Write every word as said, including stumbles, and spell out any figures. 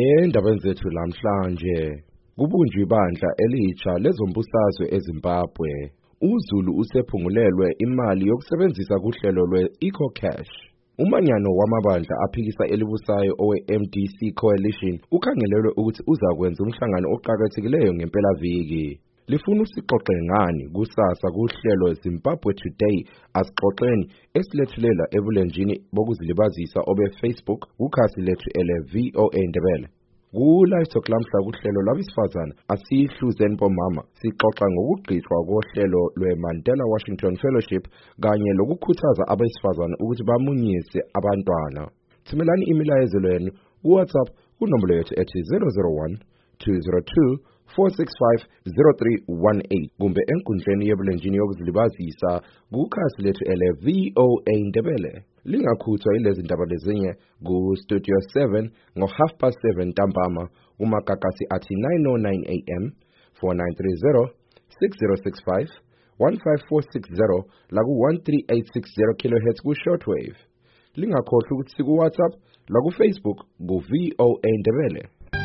Endabeni zethu namhlanje kubunjwe ibandla elitsha lezombusazwe eZimbabwe. uZulu usephungulelwe imali yokusebenzisa kuhlelo lwe-EcoCash. Umanyano wamabandla aphikisa elibusayo owe-M D C Coalition ukhangelelwe ukuthi uzakwenza umhlangano oqhakathekileyo ngempelaviki. Lifuna usixoxe ngani kusasa kuhlelo Zimbabwe Today asixoxeni esilethulela ebulenjini bokuzilibazisa obe Facebook ukhasi lethu ele V O A Ndebele. Ku-Live Talk lamhla kuhlelo lwabesifazana asihluzeni bomama sixoxa ngokugqitshwa kohlelo lwe-Mandela Washington Fellowship kanye lokukhuthaza abesifazana ukuthi bamunyise abantwana. Thumelani imilayezo yenu WhatsApp kunombolo yethu ethi zero zero one two zero two four six five zero three one eight kumbe enkundleni yebulenjini yokuzilibazisa kukhasi lethu ele V O A Ndebele. Lingakhuthwa ilezi ndaba lezinye ku-Studio seven ngo-half past seven ntambama kumagagasi athi nine oh nine A M four nine three zero six zero six five one five four six zero la ku-one three eight six zero kilohertz ku-shortwave. Lingakhohlwa ukuthi siku-WhatsApp la ku-Facebook ku-V O A Ndebele.